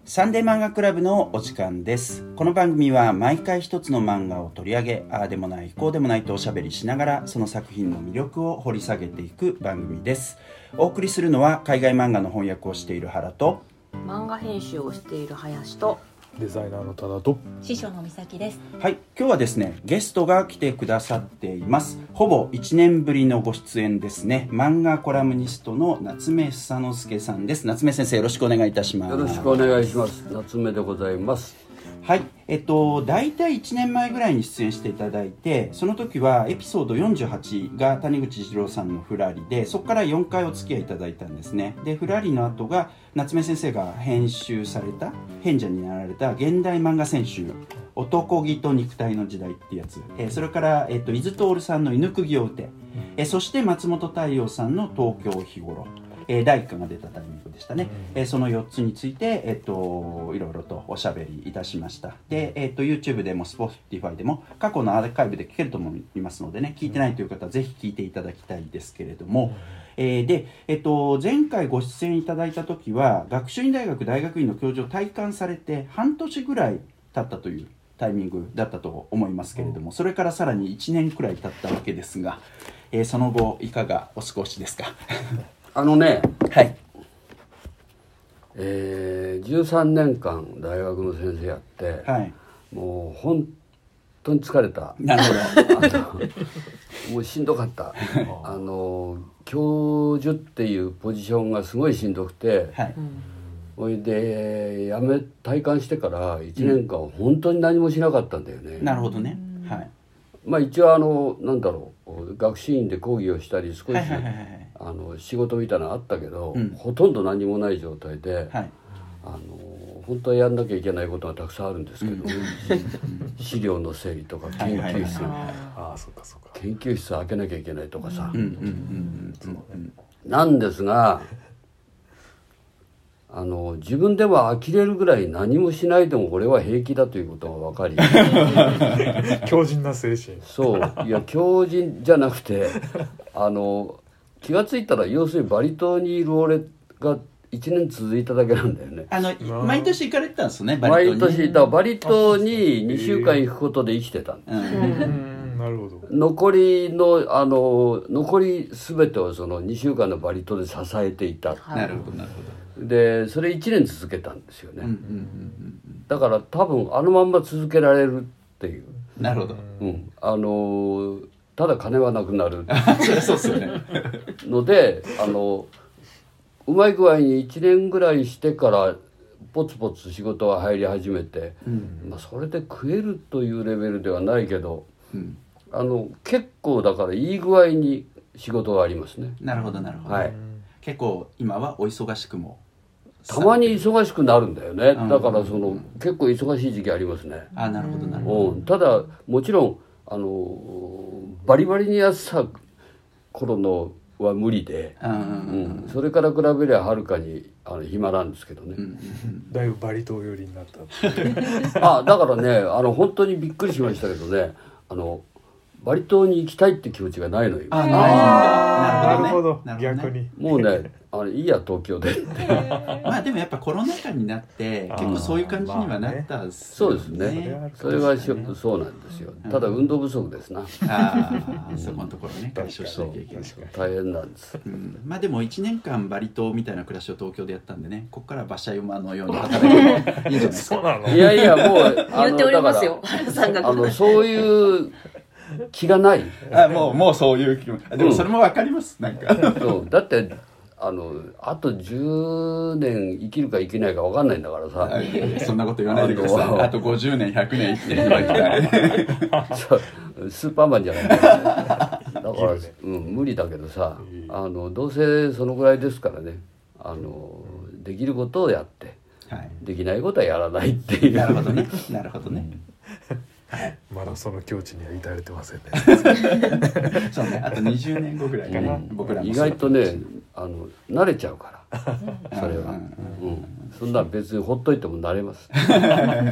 サンデー漫画クラブのお時間です。この番組は毎回一つの漫画を取り上げ、ああでもないこうでもないとおしゃべりしながら、その作品の魅力を掘り下げていく番組です。お送りするのは海外漫画の翻訳をしている原と、 漫画編集をしている林と、 デザイナーの多田と師匠の美咲です。 はい、今日はですねゲストが来てくださっています。ほぼ1年ぶりのご出演ですね。漫画コラムニストの夏目房之助さんです。夏目先生、よろしくお願いいたします。 よろしくお願いします。夏目でございます。 はい、大体1年前ぐらいに出演していただいて、その時はエピソード48が谷口一郎さんのフラリで、そこから4回お付き合いいただいたんですね。でフラリの後が夏目先生が編集された、編者になられた現代漫画選集男気と肉体の時代ってやつ、それから、伊豆徹さんの犬釘を打て、そして松本太陽さんの東京日頃、第1巻が出たタイミングでしたね。その4つについて、いろいろとおしゃべりいたしました。で、YouTube でも Spotify でも過去のアーカイブで聞けると思いますのでね、聞いてないという方はぜひ聞いていただきたいですけれども、で、前回ご出演いただいた時は学習院大学大学院の教授を退官されて半年ぐらい経ったというタイミングだったと思いますけれども、それからさらに1年くらい経ったわけですが、その後いかがお過ごしですか？ はい、 13 年間大学の先生やって、はい、もう本当に疲れた。 なるほどもうしんどかった教授っていうポジションがすごいしんどくて、はい、それで退官してから1年間本当に何もしなかったんだよね。 なるほどね。はい。 まあ一応なんだろう、学習院で講義をしたり少し、仕事みたいなのあったけど、ほとんど何もない状態で、はい、本当はやんなきゃいけないことがたくさんあるんですけど、資料の整理とか研究室、研究室開けなきゃいけないとかさ、なんですが自分では呆れるぐらい何もしないでも俺は平気だということが分かり強靭な精神。 そう、いや強靭じゃなくて気がついたら要するにバリ島にいる俺が1年続いただけなんだよね。 毎年行かれてたんですね。 毎年バリ島に2週間行くことで生きてたんです。 なるほど。 残り全てをその2週間のバリ島で支えていた。 なるほどなるほど。 でそれ1年続けたんですよね。だから多分まんま続けられるっていう。 なるほど。 ただ金はなくなるそうですよねのでうまい具合に1年ぐらいしてからポツポツ仕事が入り始めて、それで食えるというレベルではないけど、結構だからいい具合に仕事がありますね。 なるほどなるほど。はい、結構今はお忙しくもたまに忙しくなるんだよね。だから結構忙しい時期ありますね。 なるほどなるほど。 ただもちろんバリバリにやってた頃のは無理で、それから比べればはるかに暇なんですけどね。 だいぶバリ島寄りになっただからね本当にびっくりしましたけどね、バリ島に行きたいって気持ちがないのよ。 なるほど。逆にもうねいいや東京でまあでもやっぱコロナ禍になって結構そういう感じにはなったっすよね。そうですね。それはそうなんですよ。ただ運動不足ですな。 そこのところね解消しなきゃいけない。 大変なんです。 まあでも1年間バリ島みたいな暮らしを東京でやったんでね、ここから馬車馬のように働いていいんじゃないですか。 いやいやもう言っておりますよ。 そういう気がない。 もうそういう気も。でもそれもわかります。なんか。 そうだってあと10年生きるか生きないか分かんないんだからさ。 そんなこと言わないでください。あと50年100年生きていただきたい。 スーパーマンじゃないだから、無理だけどさ、どうせそのぐらいですからね、できることをやって、できないことはやらないっていう。 なるほどね。なるほどね。 まだその境地には至れてませんね。 そうね。あと20年後ぐらいかな。僕らも意外とね慣れちゃうからそれは、そんな別にほっといても慣れます。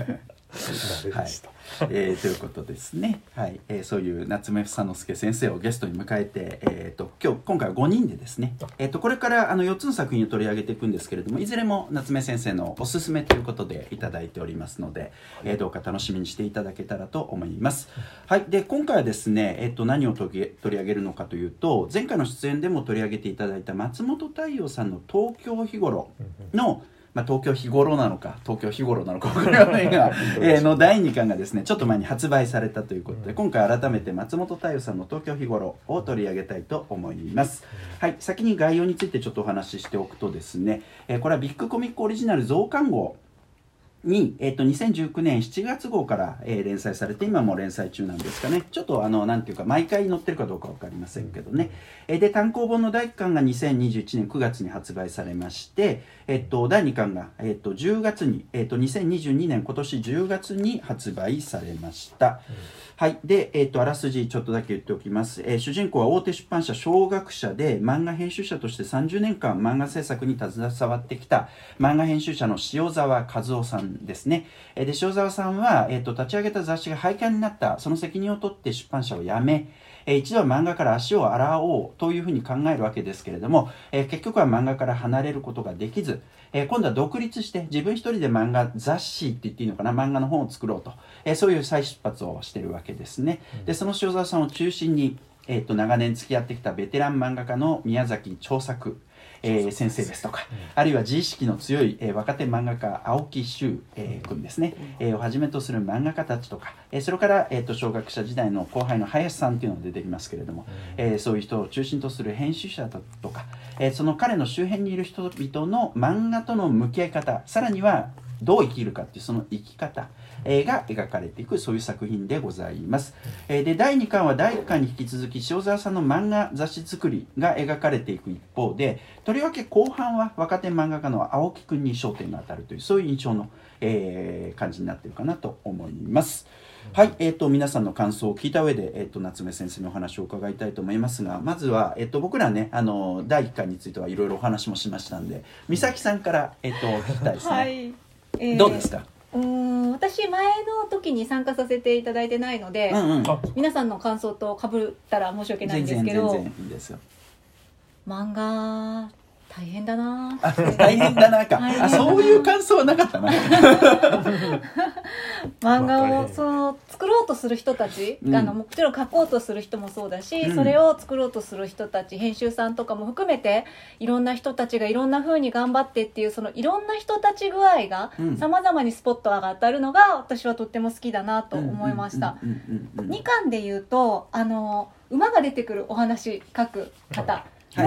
誰でした、 ということですね、はいそういう夏目房之助先生をゲストに迎えて、今回は5人でですね、これから4つの作品を取り上げていくんですけれども、いずれも夏目先生のおすすめということでいただいておりますので、どうか楽しみにしていただけたらと思います。はい、で今回はですね、何を取り上げるのかというと、前回の出演でも取り上げていただいた松本太陽さんの東京日頃の東京日頃なのか東京日頃なのか分からないがの第2巻がですねちょっと前に発売されたということで、今回改めて松本太陽さんの東京日頃を取り上げたいと思います。はい、先に概要についてちょっとお話ししておくとですね、これはビッグコミックオリジナル増刊号に、2019年7月号から、連載されて、今も連載中なんですかね。ちょっとなんていうか毎回載ってるかどうか分かりませんけどね。で単行本の第1巻が2021年9月に発売されまして、第2巻が、10月に、2022年今年10月に発売されました。はい。で、あらすじちょっとだけ言っておきます。主人公は大手出版社小学社で漫画編集者として30年間漫画制作に携わってきた漫画編集者の塩沢和夫さんですね。で、塩沢さんは、立ち上げた雑誌が廃刊になったその責任を取って出版社を辞め、一度は漫画から足を洗おうというふうに考えるわけですけれども、結局は漫画から離れることができず、今度は独立して自分一人で漫画雑誌って言っていいのかな、漫画の本を作ろうと、そういう再出発をしているわけですね。でその塩沢さんを中心に、長年付き合ってきたベテラン漫画家の宮崎長作先生ですとか、あるいは自意識の強い、若手漫画家青木周君ですね、をはじめとする漫画家たちとか、それから、小学者時代の後輩の林さんっていうのが出てきますけれども、そういう人を中心とする編集者とか、その彼の周辺にいる人々の漫画との向き合い方、さらにはどう生きるかっていうその生き方が描かれていく、そういう作品でございます。で第2巻は第1巻に引き続き塩沢さんの漫画雑誌作りが描かれていく一方で、とりわけ後半は若手漫画家の青木くんに焦点が当たるという、そういう印象の、感じになっているかなと思います。はい、皆さんの感想を聞いた上で、夏目先生のお話を伺いたいと思いますが、まずは、僕らね、第1巻についてはいろいろお話もしましたんで、美咲さんから、聞きたいですね。 はい、 どうですか？ 私前の時に参加させていただいてないので、皆さんの感想と被ったら申し訳ないんですけど、 全然いいですよ。 漫画大変だな。 大変だなか。そういう感想はなかったな。 漫画を作ろうとする人たち、もちろん書こうとする人もそうだし、それを作ろうとする人たち、編集さんとかも含めていろんな人たちがいろんな風に頑張ってっていう、そのいろんな人たち具合が様々にスポットが当たるのが私はとっても好きだなと思いました。2巻で言うと馬が出てくるお話書く方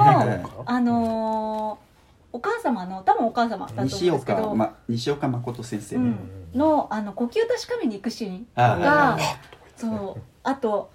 の、お母様の多分お母様だと思うんですけど、 西岡誠先生の呼吸確かめに行くシーンが、そうあと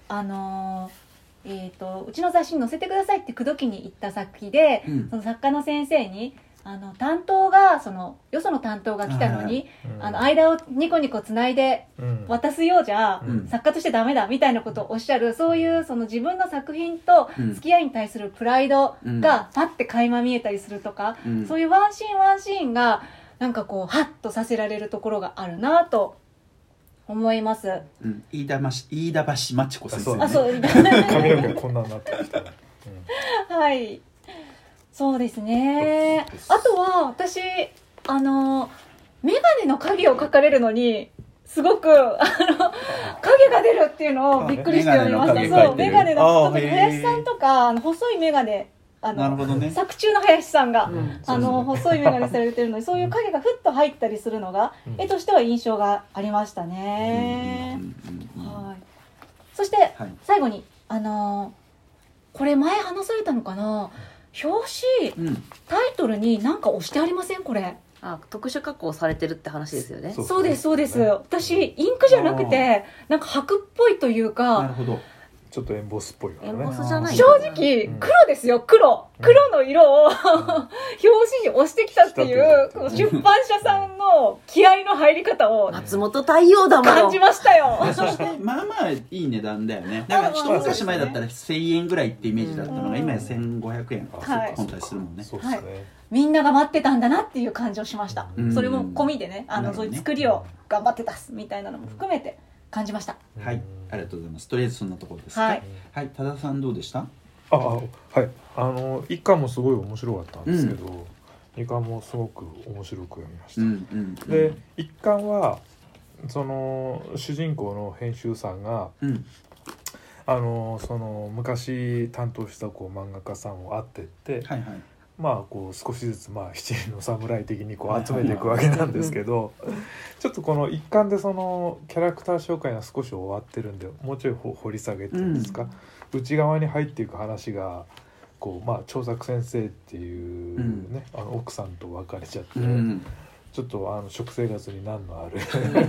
うちの雑誌に載せてくださいって口説きに行った先で、その作家の先生に担当がよその担当が来たのに、間をニコニコつないで渡すようじゃ、作家としてダメだみたいなことをおっしゃる、そういう自分の作品と付き合いに対するプライドがパッて垣間見えたりするとか、そういうワンシーンワンシーンがなんかこうハッとさせられるところがあるなと思います。 飯田橋真知子先生、 あ、そう髪の毛こんなになってきた、 はい、そうですね。あとは私メガネの影を描かれるのにすごく影が出るっていうのをびっくりしておりました。そうメガネの林さんとか細いメガネ、 なるほどね、 作中の林さんが、細いメガネされてるのにそういう影がふっと入ったりするのが絵としては印象がありましたね。はい。そして、最後にこれ前話されたのかな、表紙、タイトルに何か押してありません？これ特殊加工されてるって話ですよね。 そうです。私インクじゃなくてなんか白っぽいというか、 なるほど、 ちょっとエンボスっぽいからね。 エンボスじゃない正直黒ですよ、黒の色を表紙に押してきたっていう出版社さんの気合の入り方を松本太陽だもん感じましたよ。 そしてまあまあいい値段だよね。だから一昔前だったら1000円ぐらいってイメージだったのが今や1500円本体するもんね。 そうですね、 みんなが待ってたんだなっていう感じをしました。それも込みでね、 ね、 そういう作りを頑張って出すみたいなのも含めて感じました。 はい、ありがとうございます。とりあえずそんなところですか。はい、はい、多田さんどうでした？ はい、一巻もすごい面白かったんですけど、二巻もすごく面白く読みました。で、一巻はその主人公の編集さんが、その昔担当したこう漫画家さんを会ってって、まあこう少しずつ七人の侍的にこう集めていくわけなんですけど、ちょっとこの一巻でそのキャラクター紹介が少し終わってるんで、もうちょい掘り下げっていうんですか、内側に入っていく話がこう長作先生っていうね、奥さんと別れちゃって、ちょっと食生活に難のある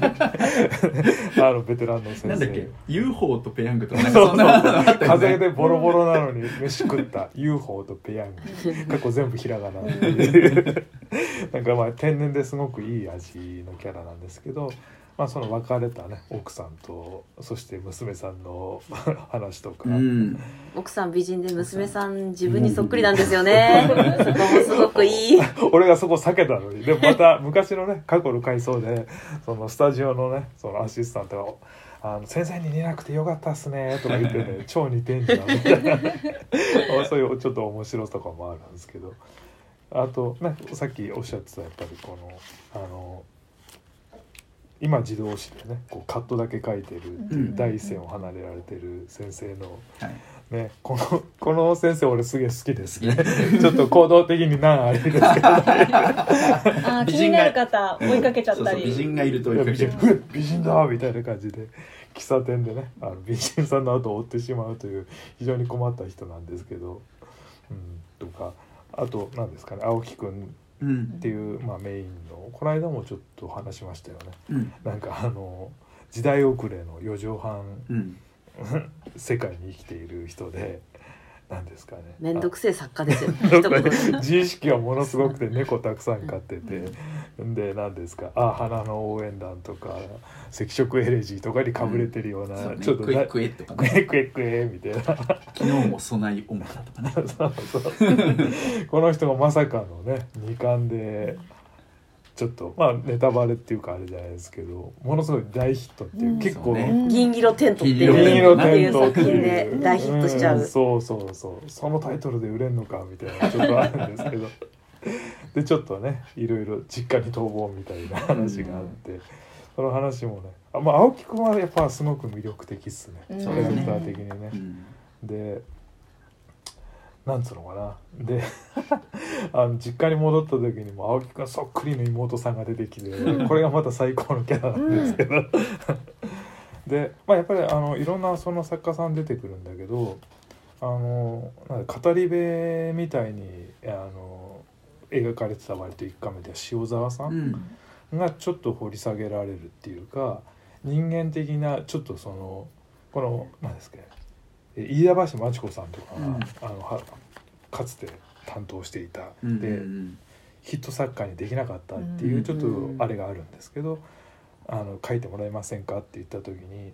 ベテランの先生、 なんだっけ UFO とペヤングとかなんかそんなのあったよね。 風邪でボロボロなのに飯食った UFO とペヤング過去全部ひらがなっていうなんか天然ですごくいい味のキャラなんですけど、その別れたね奥さんとそして娘さんの話とか、 奥さん美人で娘さん自分にそっくりなんですよね。そこもすごくいい。 俺がそこ避けたのに、でもまた昔のね過去の回想でそのスタジオのねそのアシスタントが先生に似なくてよかったっすねとか言ってね超似てんじゃんみたいなそういうちょっと面白さとかもあるんですけど、あとねさっきおっしゃってたやっぱりこの今自動詞でねこうカットだけ書いてるっていう第一線を離れられてる先生の、ね、この先生俺すげえ好きですねちょっと行動的に難ありですけど気になる方追いかけちゃったり、 美人がいると追いかけちゃう美人だみたいな感じで喫茶店でね美人さんの後を追ってしまうという非常に困った人なんですけど、とかあと何ですかね青木くんっていう、メインのこの間もちょっと話しましたよね、なんか時代遅れの4畳半、世界に生きている人で何ですかねめんどくせえ作家ですよ自意識はものすごくて猫たくさん飼ってて、で何ですか花の応援団とか赤色エレジーとかにかぶれてるような、 ちょっとクエクエとかねクエクエみたいな昨日も備えオムだとかねそうこの人がまさかのね2巻でちょっとネタバレっていうかあれじゃないですけどものすごい大ヒットっていう、結構銀色テントっていう作品で大ヒットしちゃう、 そうそのタイトルで売れんのかみたいなちょっとあるんですけどでちょっとねいろいろ実家に逃亡みたいな話があって、その話もね青木くんはやっぱすごく魅力的っすね、キャラクター的にね、でなんつうのかなで実家に戻った時にも青木くんそっくりの妹さんが出てきてこれがまた最高のキャラなんですけどで、やっぱりいろんなその作家さん出てくるんだけど語り部みたいに描かれてた割と1巻目では塩沢さんがちょっと掘り下げられるっていうか、人間的なちょっとこの何ですか飯田橋真知子さんとかが、かつて担当していた、でヒット作家にできなかったっていうちょっとあれがあるんですけど、書いてもらえませんかって言った時に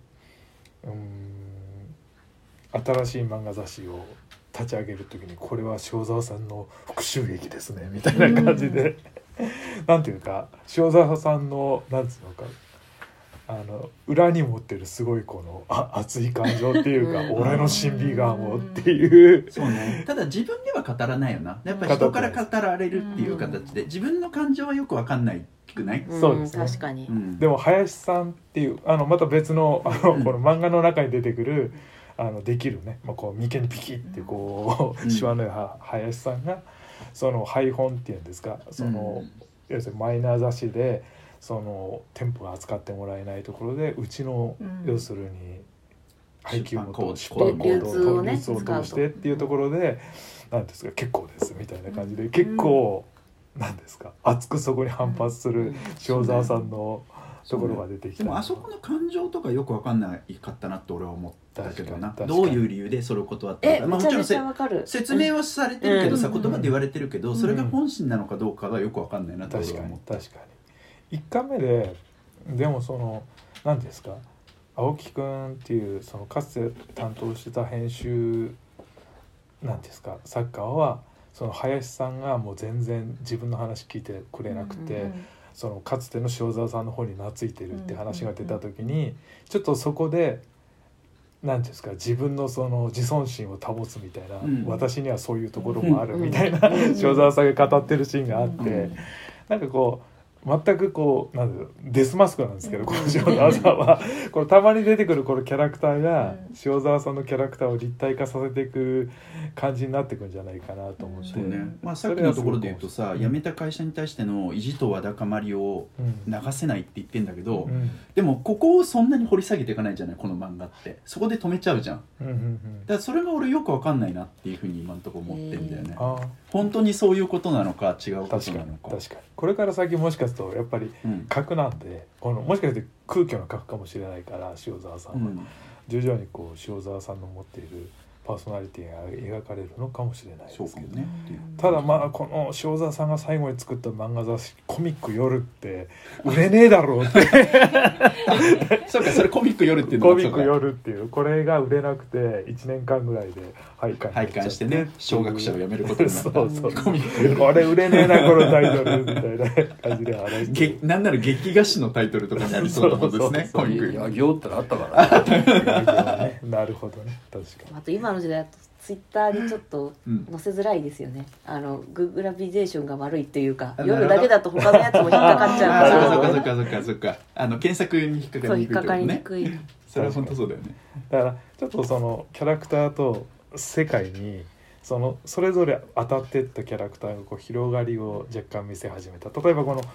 新しい漫画雑誌を立ち上げる時にこれは塩沢さんの復讐劇ですねみたいな感じでなんていうか塩沢さんのなんつうのか裏に持ってるすごいこの熱い感情っていうか俺の審美眼をっていうそうね、ただ自分では語らないよな、やっぱり人から語られるっていう形で自分の感情はよく分かんないくない？ そうですね、 確かに、 でも林さんっていうまた別のこの漫画の中に出てくるできるね、こう眉間にピキッてこうシワの林さんがその配本っていうんですか要するにマイナー雑誌で店舗が扱ってもらえないところでうちの、要するに配給元出版コードを流通を通してっていうところで何ですか結構ですみたいな感じで結構何ですか熱くそこに反発する塩沢さんのところが出てきた。 でもあそこの感情とかよく分かんないかったなって俺は思ったけどな。どういう理由でそれを断ったのか、 めちゃめちゃ分かる。 説明はされてるけどさ、言葉で言われてるけど、それが本心なのかどうかがよく分かんないなって俺は思った。 確かに1回目ででもその何ですか、青木くんっていうそのかつて担当してた編集なんですか作家は、その林さんがもう全然自分の話聞いてくれなくて、そのかつての塩沢さんの方に懐いてるって話が出た時に、ちょっとそこで何ていうんですか、自分のその自尊心を保つみたいな、私にはそういうところもあるみたいな塩沢さんが語ってるシーンがあって、なんかこう全くこうなんデスマスクなんですけど、この塩沢さんはこのたまに出てくるこのキャラクターが塩沢さんのキャラクターを立体化させていく感じになっていくんじゃないかなと思って、 そうね、まあ、さっきのところで言うとさ、辞めた会社に対しての意地とわだかまりを流せないって言ってんだけど、でもここをそんなに掘り下げていかないじゃないこの漫画って。そこで止めちゃうじゃん、だからそれが俺よく分かんないなっていうふうに今のところ思ってんだよね。本当にそういうことなのか違うことなのか。 確かにこれから先もしかするとやっぱり核なんで、このもしかして空虚の核かもしれないから、塩沢さんは、徐々にこう塩沢さんの持っているパーソナリティが描かれるのかもしれないですけど、ね、ただまあこの塩沢さんが最後に作った漫画雑誌コミック夜って売れねえだろうってそうか、それコミック夜っていうのコミック夜っていうこれが売れなくて1年間ぐらいで廃刊してね、小学者を辞めることになったそうコミックこれ売れねえなこのタイトルみたいな感じで話してなんなら劇画誌のタイトルとかになりそうなもんですね。コミック野行ってのあったからねなるほどね、確かに。 あと今の時代だとツイッターにちょっと載せづらいですよね、ググラビゼーションが悪いっていうか、夜だけだと他のやつも引っかかっちゃうからそっか検索に引っかかりにくいってことね。 引っかかりにくい。 それは本当そうだよね。 だからちょっとそのキャラクターと世界にそれぞれ当たっていったキャラクターがこう広がりを若干見せ始めた。例えばこの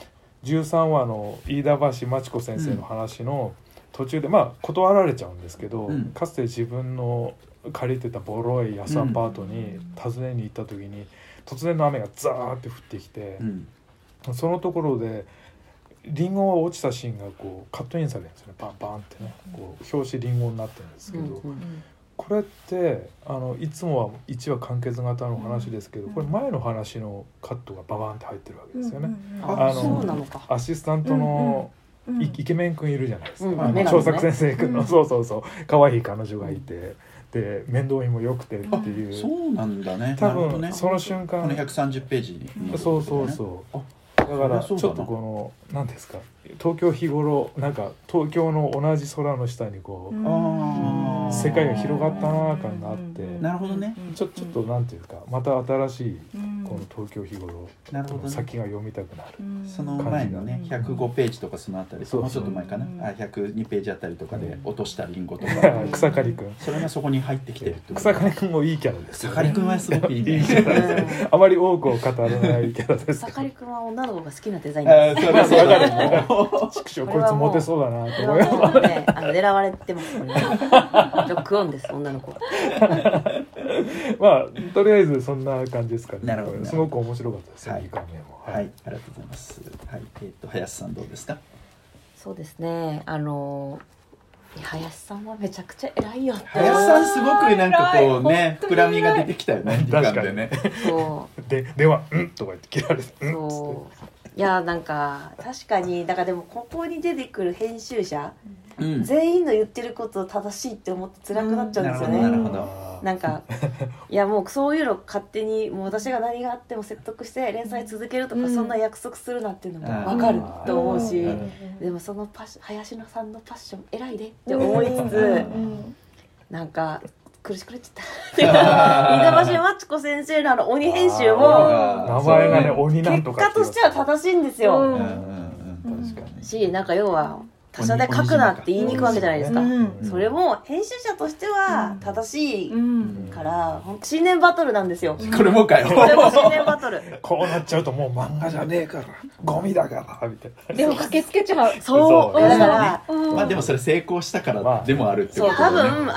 13話の飯田橋真知子先生の話の途中でまあ断られちゃうんですけど、かつて自分の借りてたボロい安アパートに訪ねに行った時に突然の雨がザーって降ってきて、そのところでリンゴが落ちたシーンがこうカットインされるんですよね。バンバンってね、こう表紙リンゴになってるんですけど、これっていつもは1話完結型の話ですけど、これ前の話のカットがババンって入ってるわけですよね。 そうなのか。 アシスタントのイケメン君いるじゃないですか、長作先生君の、そう可愛い彼女がいて、で面倒見も良くてっていう。 そうなんだね。 多分その瞬間この130ページに、 そうだからちょっとこの何ですか、東京日頃なんか東京の同じ空の下にこう世界が広がったな感があって、 なるほどね。 ちょっとなんていうかまた新しいこの東京日頃の先が読みたくなる。 その前のね105ページとかそのあたり、もうちょっと前かな、102ページあたりとかで落としたリンゴとか草刈くん、 それがそこに入ってきてるってこと。 草刈くんもいいキャラですよね。 草刈くんはすごくいいね。 あまり多くを語らないキャラです。 草刈くんは女の子が好きなデザインです。 それはそうだね。 畜生こいつモテそうだなと思います。 狙われてますこれ。ロックオンです女の子。 まあとりあえずそんな感じですかね。 なるほど。 すごく面白かったです。 はい、ありがとうございます。はい、林さんどうですか。 そうですね。林さんはめちゃくちゃ偉いよって。 林さんすごくなんかこうね膨らみが出てきたよね。時間でね。 そう。 ではとか言って切られて。 そう。いやなんか確かにだからでもここに出てくる編集者、全員の言ってること正しいって思って辛くなっちゃうんですよね。なんかいやもうそういうの勝手にもう私が何があっても説得して連載続けるとかそんな約束するなっていうのも分かると思うし、でもその林野さんのパッション偉いでって思いつつ、なんか苦しくなっちゃった飯田橋真知子先生の鬼編集も名前がね鬼なんとか結果としては正しいんですよ。 確かにしなんか要は他社で書くなって言いに行くわけじゃないですか。それも編集者としては正しいから新年バトルなんですよ。 これもかよ。 これも新年バトル。 こうなっちゃうともう漫画じゃねえからゴミだからみたいな。 でも駆けつけちゃう。 そうだからまあでもそれ成功したからでもあるってことだね。多分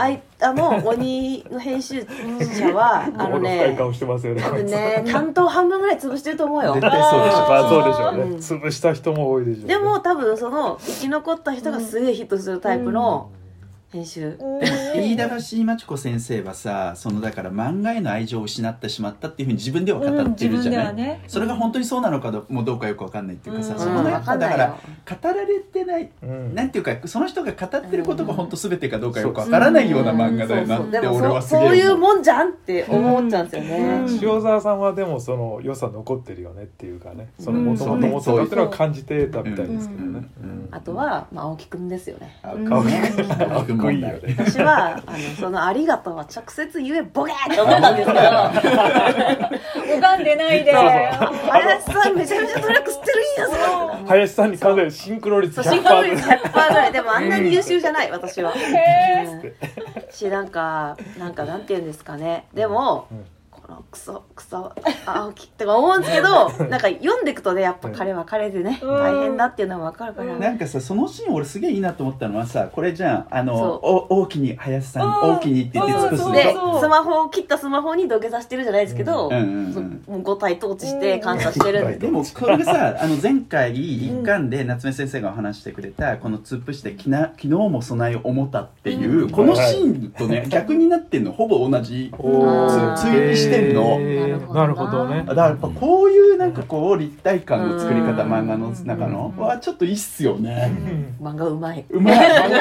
鬼の編集者は深い顔してますよね。 多分ね担当半分ぐらい潰してると思うよ。 絶対そうでしょ。 まあそうでしょうね。潰した人も多いでしょうね。 でも多分その生き残った人がすげえヒットするタイプの編集。 飯田橋真知子先生はさ、そのだから漫画への愛情を失ってしまったっていうふうに自分では語ってるじゃない。ね、それが本当にそうなのかどうかよくわかんないっていうかさ、そこのやっぱだから語られてない、なんていうかその人が語ってることが本当全てかどうかよくわからないような漫画だよなって俺はすげえ思う。 そういうもんじゃんって思っちゃうんですよね。 塩沢さんはでもその良さ残ってるよねっていうかね、その元々持ってたっていうのは感じてたみたいですけどね。 あとは青木くんですよね。 青木くんいいよね。 私はそのありがとうは直接言えボケーって思ったんですけど拝んでないで林さんめちゃめちゃ努力してるんやぞ。 林さんに完全にシンクロ率 100% シンクロ率 100% ぐらい。でもあんなに優秀じゃない私は。なんかなんて言うんですかね。でもクソ青木って思うんですけど、なんか読んでいくとねやっぱ彼は彼でね大変だっていうのは分かるから。 なんかさそのシーン俺すげえいいなと思ったのはさ、これじゃん大きに林さん大きにって言って尽くすで切ったスマホに土下座してるじゃないですけど、5体統治して感謝してるんです。 でもこれがさ前回一巻で夏目先生がお話してくれたこのツープして昨日も備えを思ったっていうこのシーンとね逆になってんのほぼ同じ追記してんの。 なるほどね。 だからやっぱこういうなんかこう立体感の作り方漫画の中のはちょっといいっすよね。 漫画うまい。 漫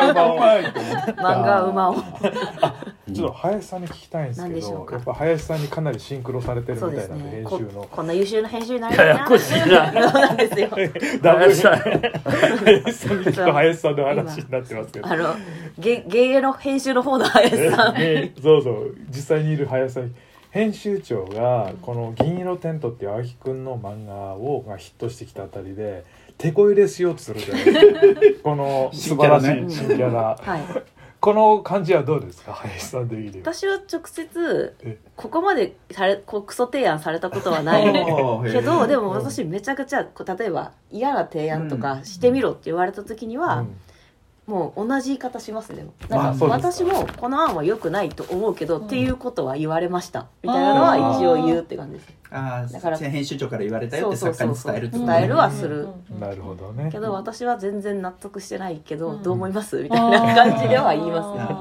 画うまを。 ちょっと林さんに聞きたいんですけど、やっぱ林さんにかなりシンクロされてるみたいなんで、編集のこんな優秀な編集になれるな。そうなんですよ。 林さんに聞くと林さんの話になってますけど、 芸の編集の方の林さん。 そう実際にいる林さん。編集長がこの銀色テントっていう青木くんの漫画がヒットしてきたあたりで手こ入れしようとするじゃないですか。この素晴らしい新キャラ、この感じはどうですか林さん的に。 私は直接ここまでクソ提案されたことはないけど、でも私めちゃくちゃ例えば嫌な提案とかしてみろって言われた時には、もう同じ言い方しますね。なんか私もこの案は良くないと思うけど、っていうことは言われましたみたいなのは一応言うって感じです。 だから編集長から言われたよって作家に伝えるってことね。 伝えるはする。 なるほどね。 けど私は全然納得してないけど、どう思いますみたいな感じでは言い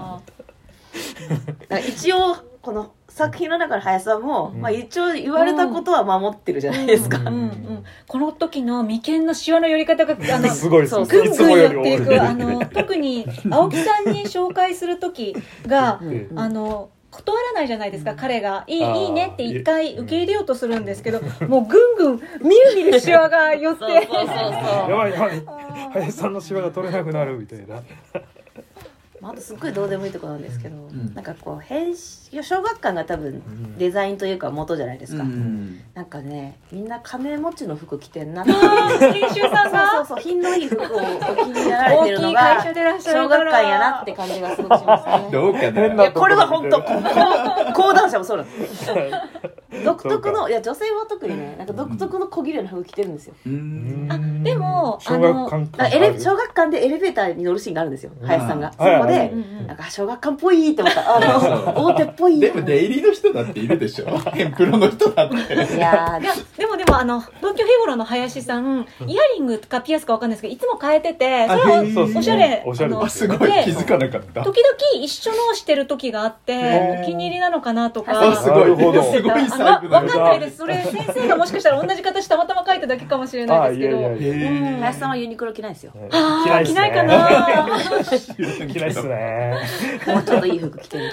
ますね。一応この作品の中の林さんも、一応言われたことは守ってるじゃないですか。 この時の眉間のシワの寄り方がすごいです。 ぐんぐん寄っていく特に青木さんに紹介する時が断らないじゃないですか。彼がいいねって一回受け入れようとするんですけど、もうぐんぐんみるみるシワが寄ってやばい林さんのシワが取れなくなるみたいな。 あとすっごいどうでもいいところなんですけど、なんかこう小学館が多分デザインというか元じゃないですか。なんかねみんな金持ちの服着てんなって編集さんがそう品のいい服をお気に入られてるのが小学館やなって感じがすごくしますね。 どうかな。 いやこれは本当講談社もそうなんです。独特の女性は特にねなんか独特の小綺麗な服着てるんですよ。 でも小学館でエレベーターに乗るシーンがあるんですよ。林さんがそこでなんか小学館っぽいって思った大手っぽい。 でも出入りの人だっているでしょ。ヘンプロの人だって。 いやでも東京ヘゴロの林さんイヤリングかピアスかわかんないですけどいつも変えてて、それはおしゃれ。 すごい気づかなかった。 時々一緒のしてる時があってお気に入りなのかなとか。 すごい細部わかんないです。それ先生がもしかしたら同じ形たまたま描いただけかもしれないですけど。 林さんはユニクロ着ないですよ。 着ないかな。 着ないですね。 もうちょっといい服着てる。 な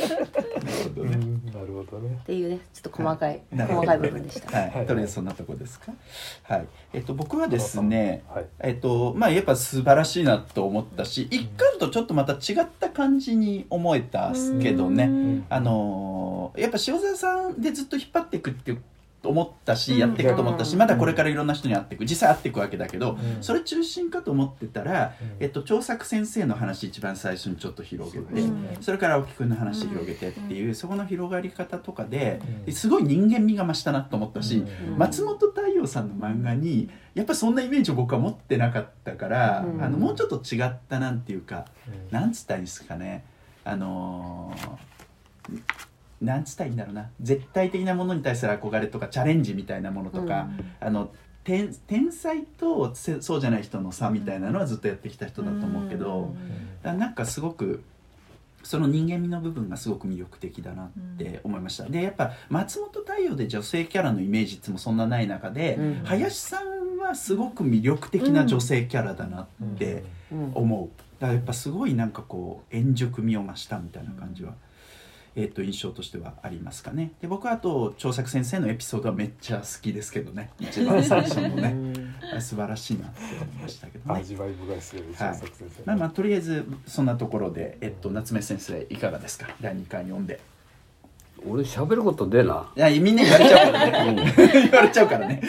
るほどね。 っていうねちょっと細かい部分でした。 とりあえずそんなとこですか。はい。僕はですね、やっぱ素晴らしいなと思ったし、一巻とちょっとまた違った感じに思えたけどね。やっぱ塩沢さんでずっと引っ張っていくっていう思ったしやっていくと思ったし、まだこれからいろんな人に会っていく、実際会っていくわけだけど、それ中心かと思ってたら、長作先生の話一番最初にちょっと広げて、それから青木くんの話広げてっていう、そこの広がり方とかですごい人間味が増したなと思ったし、松本太陽さんの漫画にやっぱそんなイメージを僕は持ってなかったから、もうちょっと違ったなんていうか、なんつったらいいですかね、 なんつったらいいんだろうな、絶対的なものに対する憧れとかチャレンジみたいなものとか、天才とそうじゃない人の差みたいなのはずっとやってきた人だと思うけど、なんかすごくその人間味の部分がすごく魅力的だなって思いました。でやっぱ松本太陽で女性キャラのイメージってもそんなない中で、林さんはすごく魅力的な女性キャラだなって思う。だからやっぱすごいなんかこう円熟味を増したみたいな感じは、印象としてはありますかね。で僕はあと長作先生のエピソードはめっちゃ好きですけどね、一番最初のね素晴らしいなって思いましたけどね。 味わい深いですよね、長作先生。 まあとりあえずそんなところで、夏目先生いかがですか、第2回読んで。 俺喋ることでな。 いやみんな言われちゃうからね言われちゃうからね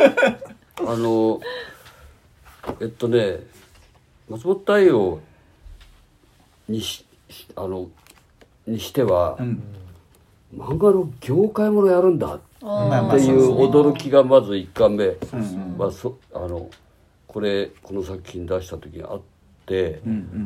松本太陽にしては、漫画の業界ものやるんだっていう驚きがまず1巻目、この作品出した時にあって、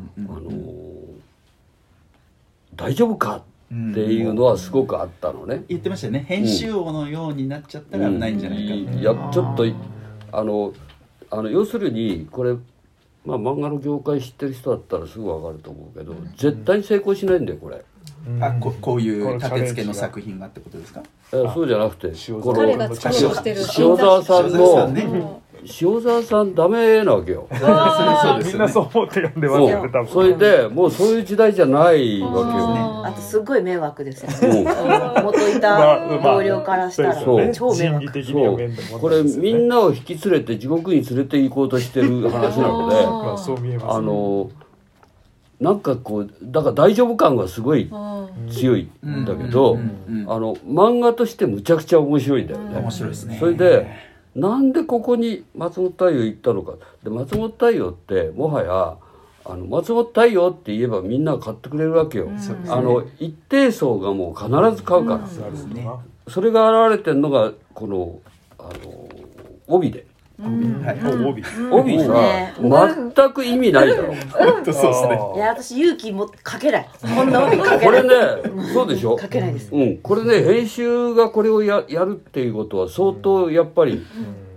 大丈夫かっていうのはすごくあったのね。 言ってましたよね、編集王のようになっちゃったらないんじゃないかって、 いやちょっと要するにこれ、漫画の業界知ってる人だったらすぐ分かると思うけど、絶対に成功しないんだよこれ。 こういう立て付けの作品がってことですか。 そうじゃなくて、 彼が作ろうとしてる塩沢さんの塩沢さんダメなわけよ。 みんなそう思って読んでますよね、多分。 それでもうそういう時代じゃないわけよね。 あとすごい迷惑ですよね。元いた同僚からしたら超迷惑。 これみんなを引き連れて地獄に連れて行こうとしてる話なので、 そう見えますね。 なんかこうだから大丈夫感がすごい強いんだけど、漫画としてむちゃくちゃ面白いんだよね。 面白いですね。 それでなんでここに松本太陽行ったのか。で松本太陽ってもはや松本太陽って言えばみんな買ってくれるわけよ。一定層がもう必ず買うから、それが現れてるのがこの帯で。帯さ、全く意味ないだろ。 そうですね。 いや私勇気もかけない。こんな帯かけない。 これね、そうでしょ。 かけないです。 これね、編集がこれをやるっていうことは相当やっぱり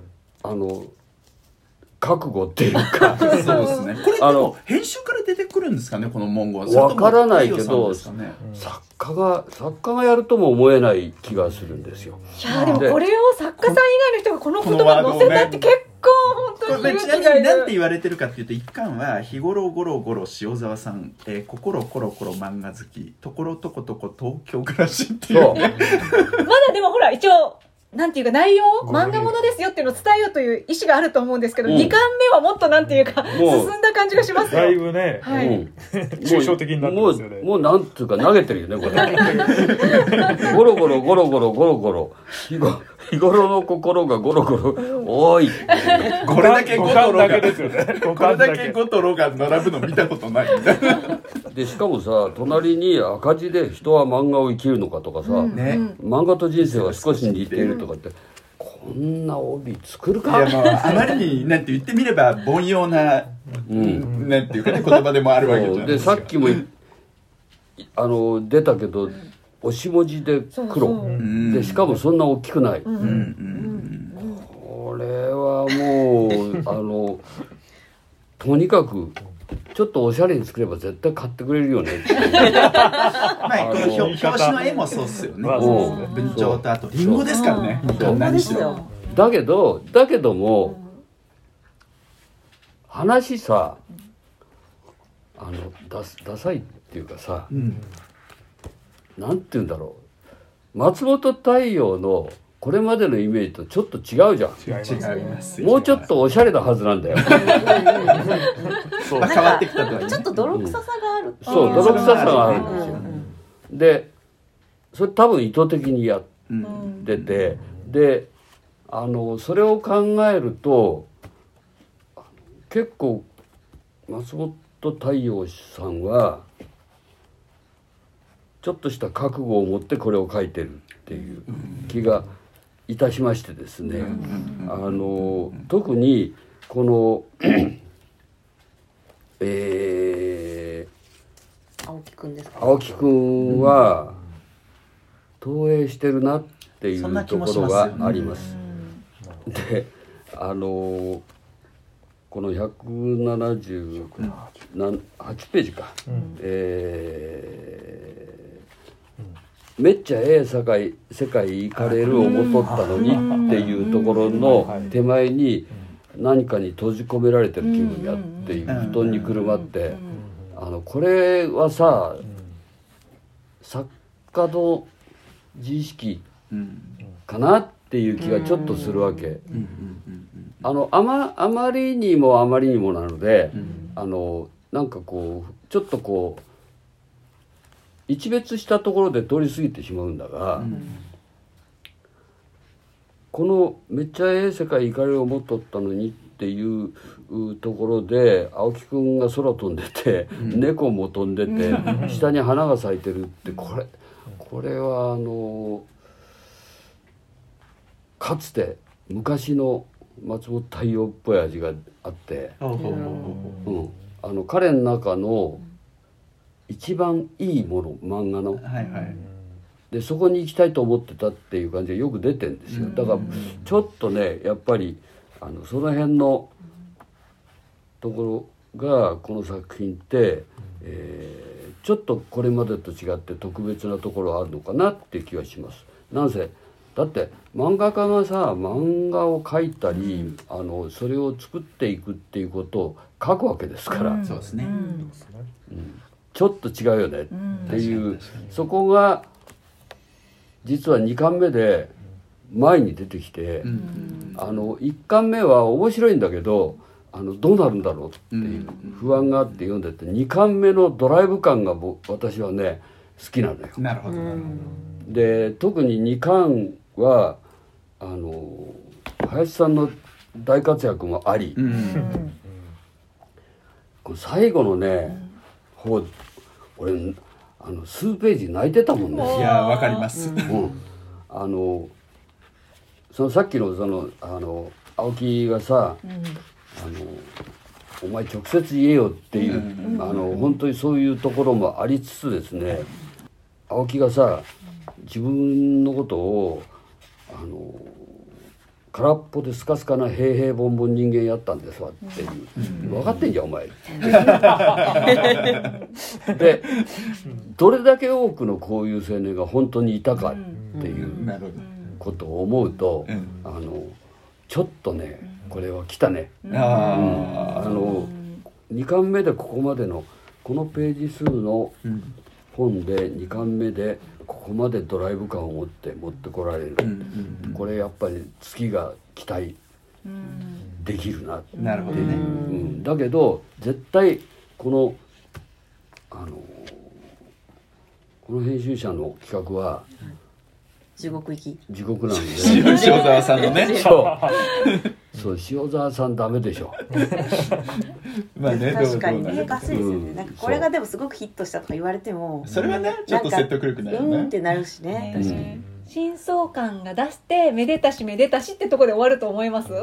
覚悟っていうか。 そうですね。これでも編集から出てくるんですかね、この文言は。 わからないけど、作家がやるとも思えない気がするんですよ。 いやでもこれを作家さん以外の人がこの言葉載せたって結構本当に勇気がいる。 なんて言われてるかっていうと、一巻は日頃ゴロゴロ塩沢さん、心コロコロ漫画好き、ところとことこ東京暮らしっていう、ね、 まだでもほら一応なんていうか内容漫画ものですよっていうのを伝えようという意思があると思うんですけど、2巻目はもっとなんていうか進んだ感じがしますよ。 だいぶね、抽象的になってますよね。 もうなんていうか投げてるよねこれ。ゴロゴロゴロゴロゴロゴロ日頃の心がゴロゴロ多い。 これだけゴトロがですよね。 これだけゴトロが並ぶの見たことないみたいな。 でしかもさ、隣に赤字で人は漫画を生きるのかとかさ、漫画と人生は少し似ているとかって、こんな帯作るか。 いやあまりになんて言ってみれば凡庸な、なんていうかね、言葉でもあるわけじゃないですか。 でさっきも出たけど押し文字で黒で、しかもそんな大きくない。これはもうとにかくちょっとおしゃれに作れば絶対買ってくれるよね。この表紙の絵もそうっすよね。文鳥とあとリンゴですからね。 何しろ。 だけども話さダサいっていうかさ、なんて言うんだろう、松本太陽のこれまでのイメージとちょっと違うじゃん。 違います。 もうちょっとおしゃれなはずなんだよ。 変わってきたとはちょっと泥臭さがある。 そう、泥臭さがあるんですよ。でそれ多分意図的にやってて、でそれを考えると結構松本太陽さんはちょっとした覚悟を持ってこれを書いてるっていう気がいたしましてですね、特にこのくんですか？ 青木くんは投影してるなっていうところがあります。でこの178ページか、めっちゃええ世界行かれる思っとったのにっていうところの手前に何かに閉じ込められてる気分やっていう、布団にくるまって、これはさ、作家の自意識かなっていう気がちょっとするわけ。あまりにもなので、なんかこうちょっとこう一別したところで通り過ぎてしまうんだが、このめっちゃええ世界行かれる思っとったのにっていうところで青木くんが空飛んでて、猫も飛んでて、下に花が咲いてるって、これはかつて昔の松本太陽っぽい味があって、彼の中の一番いいもの、漫画の、でそこに行きたいと思ってたっていう感じがよく出てるんですよ。だからちょっとねやっぱりその辺のところがこの作品って、ちょっとこれまでと違って特別なところあるのかなっていう気がします。なんせだって漫画家がさ、漫画を描いたり、それを作っていくっていうことを書くわけですから、 そうですね、 ちょっと違うよねっていう、そこが実は2巻目で前に出てきて、1巻目は面白いんだけどどうなるんだろうっていう不安があって読んでて、2巻目のドライブ感が私はね好きなのよ。 なるほど。 で特に2巻は林さんの大活躍もあり、この最後のね方、俺数ページ泣いてたもんね。 いやわかります。 そのさっきの青木がさ、お前直接言えよっていう、本当にそういうところもありつつですね、青木がさ自分のことを空っぽでスカスカな平々凡々人間やったんですわっていう、分かってんじゃんお前でどれだけ多くのこういう青年が本当にいたかっていうことを思うと、ちょっとねこれは来たね。2巻目でここまでのこのページ数の本で2巻目でここまでドライブ感を持ってこられる、これやっぱり月が期待できるなっていう。 なるほどね。 だけど絶対この編集者の企画は地獄行き、 地獄なんで塩沢さんのねそう塩沢さんダメでしょまあね、 確かに難しいですよね。なんかこれがでもすごくヒットしたとか言われてもそれはねちょっと説得力ないよね。 ってなるしね。確かに真相感が出してめでたしってとこで終わると思います？ だ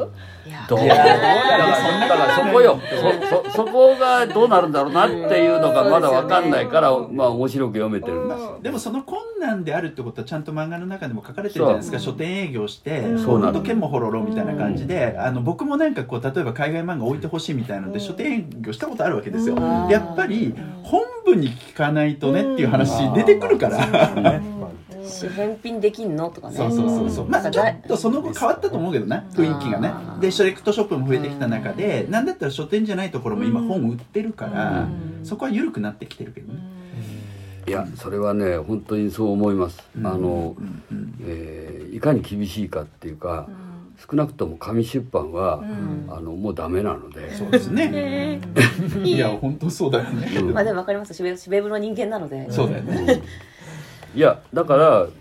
からそこよ、そこがどうなるんだろうなっていうのがまだ分かんないから、まあ面白く読めてるんです。 でもその困難であるってことはちゃんと漫画の中でも書かれてるじゃないですか。書店営業してほんと剣もほろろみたいな感じで、僕もなんかこう例えば海外漫画置いてほしいみたいなので書店営業したことあるわけですよ。やっぱり本部に聞かないとねっていう話出てくるから返品できんのとかね。 そうまあちょっとその後変わったと思うけどね、雰囲気がね。でセレクトショップも増えてきた中で、なんだったら書店じゃないところも今本売ってるから、そこは緩くなってきてるけどね。 いやそれはね本当にそう思います。いかに厳しいかっていうか、少なくとも紙出版はもうダメなので。 そうですね。いや本当そうだよね。 まあでも分かります。しべぶの人間なので。 そうだよね。 いやだからウ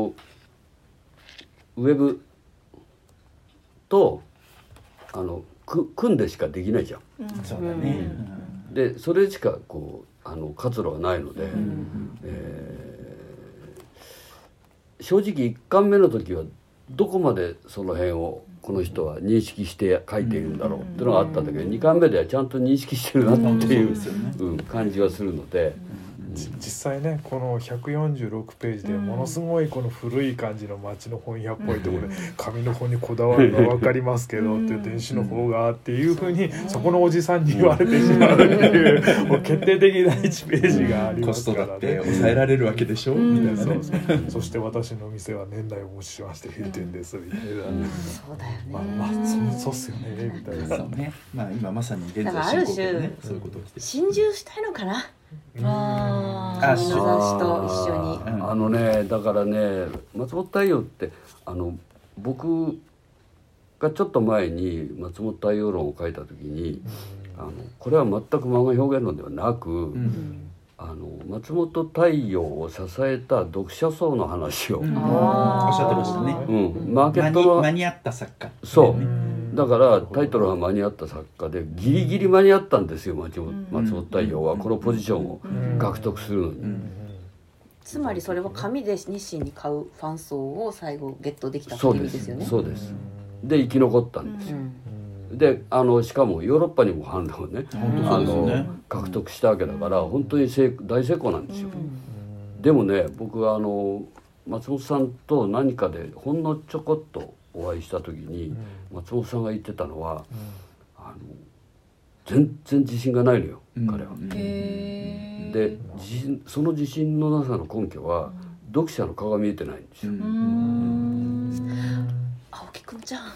ェブと組んでしかできないじゃん。 そうだね。 でそれしかこう活路はないので、正直1巻目の時はどこまでその辺をこの人は認識して書いているんだろうっていうのがあったんだけど、2巻目ではちゃんと認識してるなっていう感じはするので、 実際ねこの146ページでものすごいこの古い感じの街の本屋っぽいところで紙の本にこだわるのは分かりますけどって電子の方がっていうふうにそこのおじさんに言われてしまうっていうもう決定的な1ページがありますからね。 コストだって抑えられるわけでしょみたいなね。 そして私の店は年内をもちしまして閉店ですみたいな。 そうだよね。 まあそうっすよねみたいな。 そうね。まあ今まさに現在進行形でねそういうことをして心中したいのかな。紙の雑誌と一緒に。 だからね松本太陽って僕がちょっと前に松本太陽論を書いた時にこれは全く漫画表現論ではなく、松本太陽を支えた読者層の話をおっしゃってましたね。 マーケットの間に合った作家。 そうだからタイトルが間に合った作家でギリギリ間に合ったんですよ松本太陽はこのポジションを獲得するのに。 つまりそれは紙で熱心に買うファン層を最後ゲットできたっていう意味ですよね。 そうです。で生き残ったんですよ。でしかもヨーロッパにも販路をね獲得したわけだから本当に大成功なんですよ。でもね僕は松本さんと何かでほんのちょこっとお会いした時に松本さんが言ってたのは全然自信がないのよ彼は。でその自信のなさの根拠は読者の顔が見えてないんですよ。 青木くんじゃん。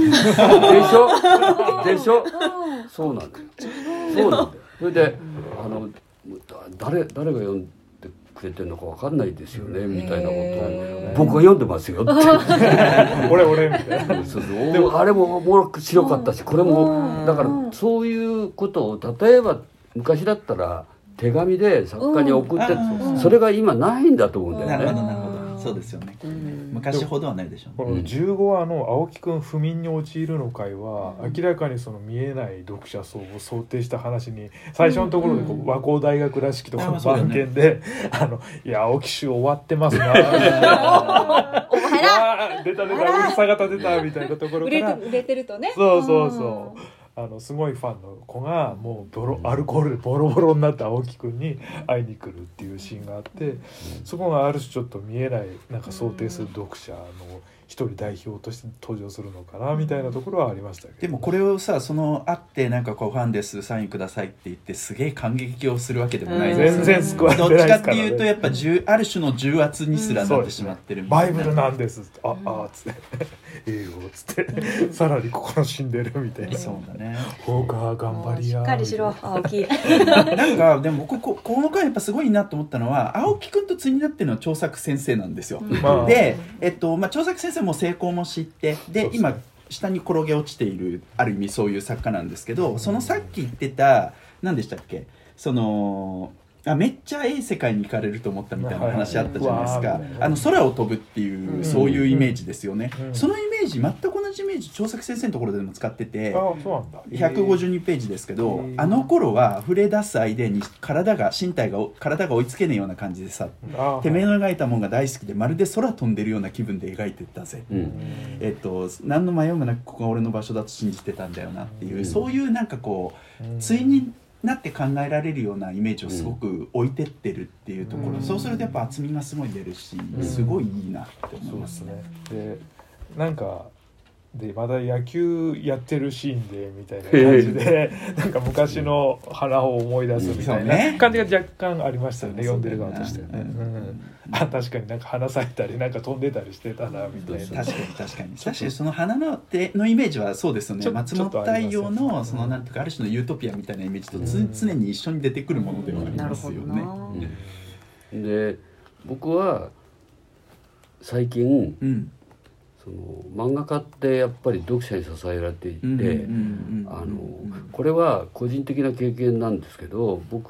でしょそうなんだよ。そうなんだよ。それで誰が読んでくれてるのか分かんないですよねみたいなことを僕は読んでますよって俺みたいな。 でもあれも面白かったしこれもだからそういうことを例えば昔だったら手紙で作家に送ってそれが今ないんだと思うんだよね。 なるほどそうですよね。昔ほどはないでしょう。 この15話の青木くん不眠に陥るの回は明らかにその見えない読者層を想定した話に最初のところで和光大学らしきところの番犬でいや青木衆終わってますなお前ら出たうるさ型出たみたいなところから売れてるとねそうすごいファンの子がもうアルコールでボロボロになった青木くんに会いに来るっていうシーンがあってそこがある種ちょっと見えないなんか想定する読者の一人代表として登場するのかなみたいなところはありましたけど、 でもこれをさ会ってなんかこうファンですサインくださいって言ってすげえ感激をするわけでもないですよね。 全然救われてないどっちかですからね。 っていうとやっぱある種の重圧にすらなってしまってるみたいな。 バイブルなんですつって英語つってさらに心死んでるみたいな。 そうだね。 ほうか頑張りや。 しっかりしろ青木。 なんかでもこの回やっぱすごいなと思ったのは青木くんと対になってるのは長作先生なんですよ。で長作先生も成功も知ってで今下に転げ落ちているある意味そういう作家なんですけどそのさっき言ってた何でしたっけめっちゃ世界に行かれると思ったみたいな話あったじゃないですか。空を飛ぶっていうそういうイメージですよね。そのイメージ全く同じイメージ長作先生のところでも使ってて152ページですけどあの頃は溢れ出すアイデアに体が追いつけねえような感じでさてめえの描いたもんが大好きでまるで空飛んでるような気分で描いてったぜ、何の迷いもなくここが俺の場所だと信じてたんだよなっていう、そういうなんかこう対になって考えられるようなイメージをすごく置いてってるっていうところ、そうするとやっぱ厚みがすごい出るし、すごいいいなって思いますね。 でなんかでまだ野球やってるシーンでみたいな感じでなんか昔の花を思い出すみたいな感じが若干ありましたよね、読んでる側としてはね。確かになんか花咲いたりなんか飛んでたりしてたなみたいな。 確かにその花のイメージはそうですよね。松本太陽のそのなんていうかある種のユートピアみたいなイメージと常に一緒に出てくるものではありますよね。 で僕は最近、その漫画家ってやっぱり読者に支えられていてこれは個人的な経験なんですけど僕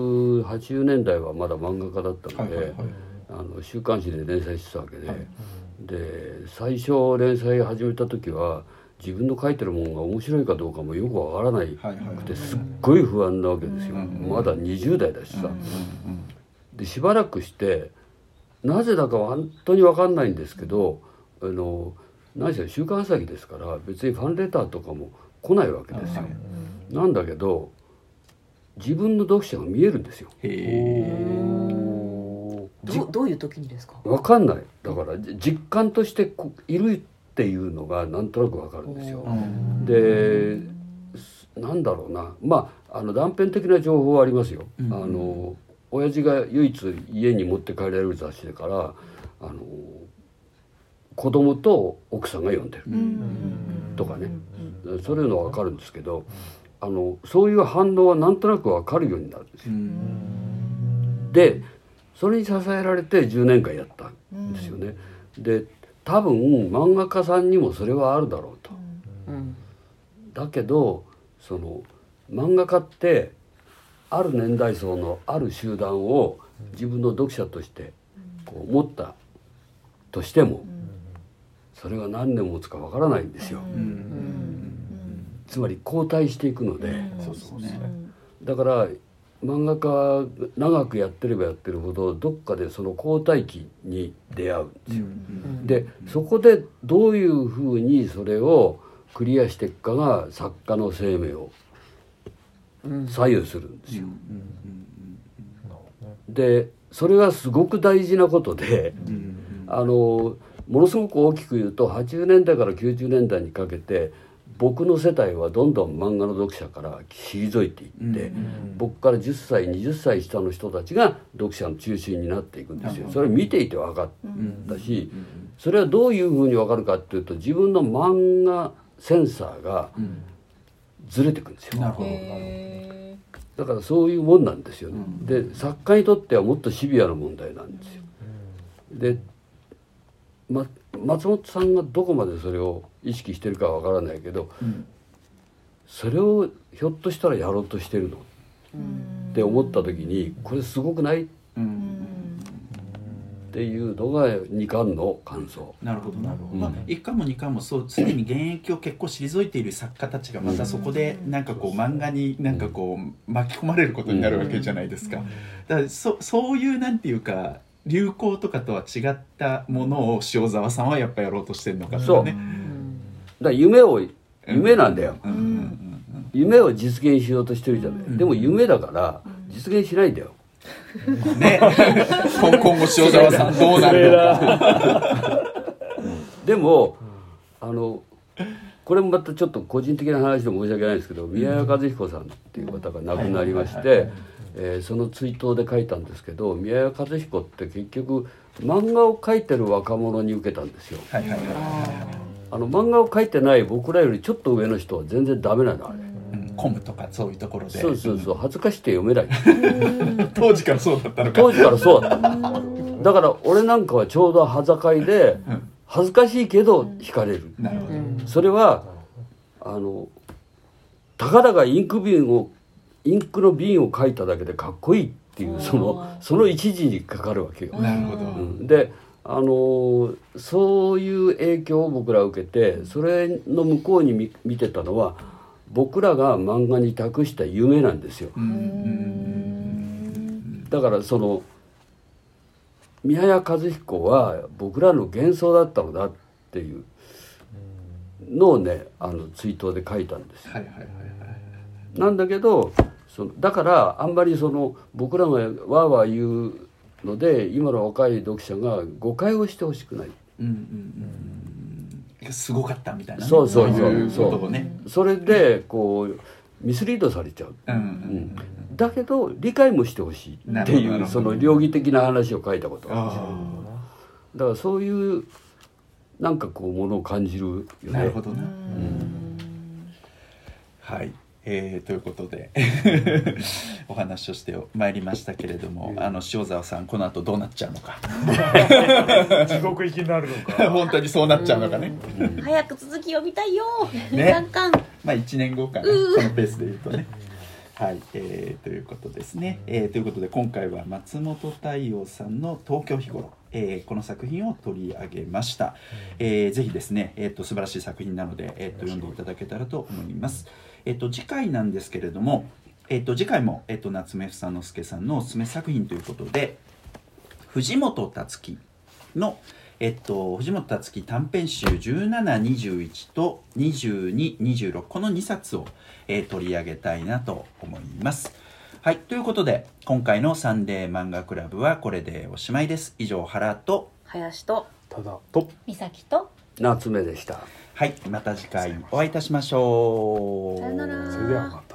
80年代はまだ漫画家だったので週刊誌で連載してたわけで、で最初連載始めた時は自分の書いてるものが面白いかどうかもよくわからないくてすっごい不安なわけですよ。まだ20代だしさ。でしばらくしてなぜだか本当にわかんないんですけど何せ週刊朝日ですから別にファンレターとかも来ないわけですよ。なんだけど自分の読者が見えるんですよ。 どういう時にですか？ 分かんない。だから実感としているっていうのがなんとなく分かるんですよ。でなんだろうな、断片的な情報はありますよ。親父が唯一家に持って帰られる雑誌だから子供と奥さんが読んでるとかね、そういうのは分かるんですけど、そういう反応はなんとなく分かるようになるんですよ。でそれに支えられて10年間やったんですよね。で多分漫画家さんにもそれはあるだろうと。だけどその漫画家ってある年代層のある集団を自分の読者としてこう持ったとしてもそれが何年持つかわからないんですよ。つまり交代していくので、だから漫画家長くやってればやってるほどどっかでその交代期に出会うんですよ。でそこでどういうふうにそれをクリアしていくかが作家の生命を左右するんですよ。でそれがすごく大事なことで、ものすごく大きく言うと80年代から90年代にかけて僕の世帯はどんどん漫画の読者から退いていって、僕から10歳20歳下の人たちが読者の中心になっていくんですよ。それ見ていて分かったし、それはどういうふうに分かるかっていうと自分の漫画センサーがずれていくんですよ。だからそういうもんなんですよね。で作家にとってはもっとシビアな問題なんですよ。で松本さんがどこまでそれを意識してるかは分からないけど、それをひょっとしたらやろうとしてるのって思った時にこれすごくない、っていうのが2巻の感想。 なるほどなるほど。1巻も2巻もそうすでに現役を結構退いている作家たちがまたそこでなんかこう漫画になんかこう巻き込まれることになるわけじゃないですか。だからそういうなんていうか流行とかとは違ったものを塩沢さんはやっぱやろうとしてるのかとかね。 だから夢なんだよ。夢を実現しようとしてるじゃない。でも夢だから実現しないんだよ。 ね、今後塩沢さんどうなるのか。 でもこれもまたちょっと個人的な話で申し訳ないですけど、宮谷和彦さんっていう方が亡くなりまして、その追悼で書いたんですけど、宮谷和彦って結局漫画を描いてる若者に受けたんですよ。漫画を描いてない僕らよりちょっと上の人は全然ダメなのあれ。 コムとかそういうところでそう恥ずかしくて読めない当時からそうだったのか。 当時からそうだっただから俺なんかはちょうど裸いで恥ずかしいけど惹かれる。 なるほど。 それはたかだかインクの瓶を書いただけでかっこいいっていうその一時にかかるわけよ。 なるほど。 でそういう影響を僕ら受けて、それの向こうに見てたのは僕らが漫画に託した夢なんですよ。だからその宮谷和彦は僕らの幻想だったのだっていうのをね追悼で書いたんですよ。なんだけどだからあんまり僕らがわーわー言うので今の若い読者が誤解をしてほしくない。 すごかったみたいな、ね、 そうそれでこうミスリードされちゃう、だけど理解もしてほしいっていうその両義的な話を書いたことがあるんですよ。だからそういうなんかこうものを感じるよね。 なるほどね。はい、ということでお話をしてまいりましたけれども、塩沢さんこの後どうなっちゃうのか地獄行きになるのか本当にそうなっちゃうのかね。 早く続きを見たいよ、 ね、 3巻 1年後かな、このペースで言うとね。はい、ということですね。ということで今回は松本太陽さんの東京日頃、この作品を取り上げました。ぜひですね、素晴らしい作品なので、読んでいただけたらと思います。次回なんですけれども、次回も、夏目房之助さんのおすすめ作品ということで藤本辰樹の、藤本辰樹短編集1721と2226この2冊を、取り上げたいなと思います。 はい、ということで今回のサンデー漫画クラブはこれでおしまいです。以上、原と林とただと美咲と夏目でした。 はい、また次回お会いいたしましょう。 さよなら。 それではまた。